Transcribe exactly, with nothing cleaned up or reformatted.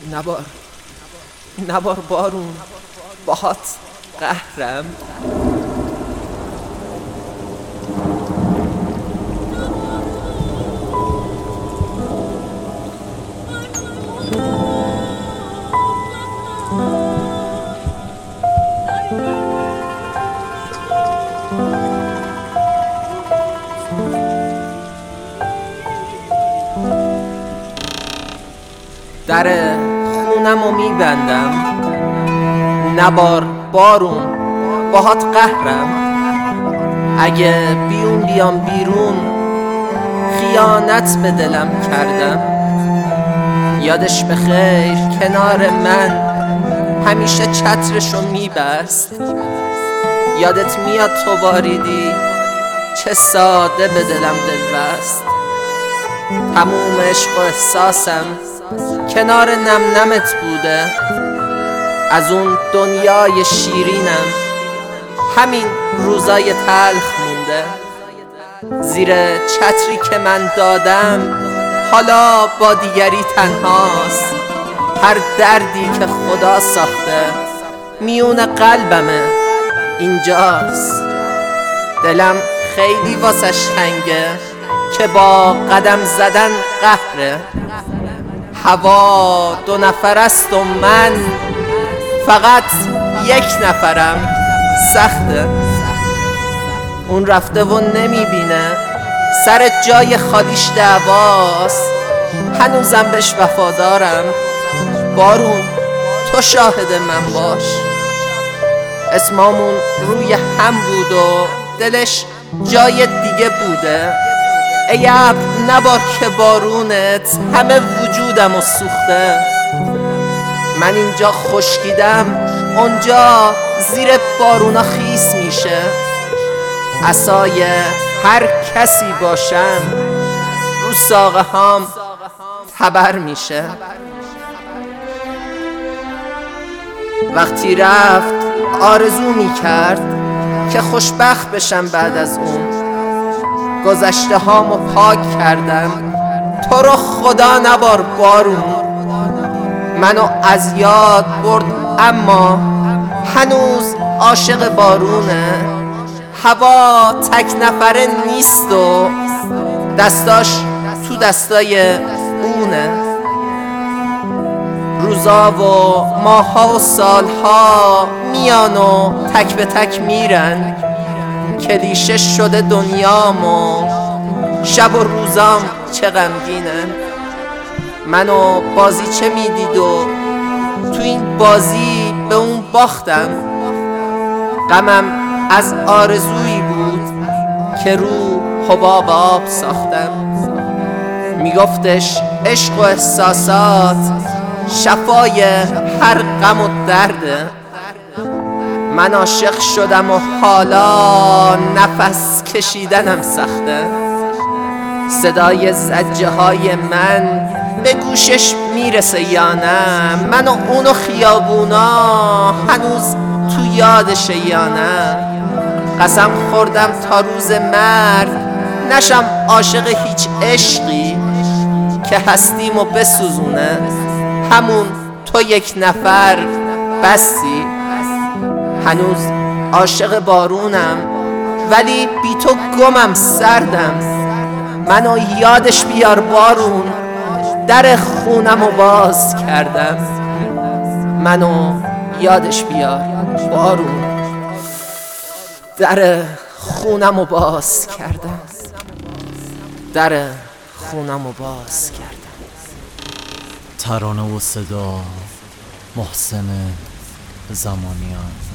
نبار نبار بارون، باهات قهرم. در خونمو میبندم، نبار بارون، باهات قهرم. اگه بیون بیام بیرون، خیانت به دلم کردم. یادش بخیر کنار من همیشه چترشو میبست. یادت میاد تو باریدی چه ساده به دلم دل بست. تموم عشق و احساسم کنار نم نمت بوده. از اون دنیای شیرینم همین روزای تلخ مونده. زیر چتری که من دادم حالا با دیگری تنهاست. هر دردی که خدا ساخته میون قلبمه اینجاست. دلم خیلی واسش تنگه که با قدم زدن قهره. هوا دو نفر است و من فقط یک نفرم، سخته. اون رفته و نمیبینه، سر جای خالیش دعواست. هنوزم بهش وفادارم، بارون تو شاهد من باش. اسمامون روی هم بود و دلش جای دیگه بوده. ای ابر نبار که بارونت همه وجودم و سوخته. من اینجا خشکیدم، اونجا زیر بارونا خیس میشه. عصای هر کسی باشم رو ساقه هام تبر میشه. وقتی رفت آرزو میکرد که خوشبخت بشم بعد از اون. گذشته هامو پاک کردم، تو رو خدا نبار بارون. منو از یاد برد اما هنوز عاشق بارونه. هوا تک نفره نیست و دستاش تو دستای اونه. روزا و ماها و سالها میان و تک به تک میرن. کلیشه شده دنیام و شب و روزام چه غمگینن. منو بازی چه میدید و تو این بازی به اون باختم. غمم از آرزویی بود که رو حباب آب ساختم. میگفتش عشق و احساسات شفای هر غم و درده. من عاشق شدم و حالا نفس کشیدنم سخته. صدای زجه های من به گوشش میرسه یا نه؟ من و اون و خیابونا هنوز تو یادشه یا نه؟ قسم خوردم تا روز مرگ نشم عاشق هیچ عشقی که هستیمو بسوزونه. همون تو یک نفر بسی. هنوز عاشق بارونم ولی بی تو گمم سردم. منو یادش بیار بارون، در خونمو باز کردم. منو یادش بیار بارون، در خونمو باز کردم. در خونمو باز کردم. ترانه و صدا محسن زمانیان.